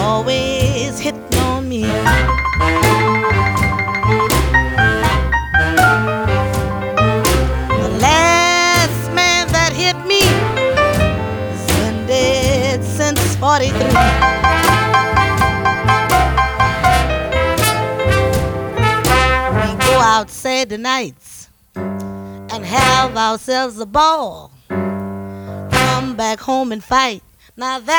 always hitting on me. The last man that hit me has been dead since 43. We go out Saturday nights and have ourselves a ball. Come back home and fight. Now that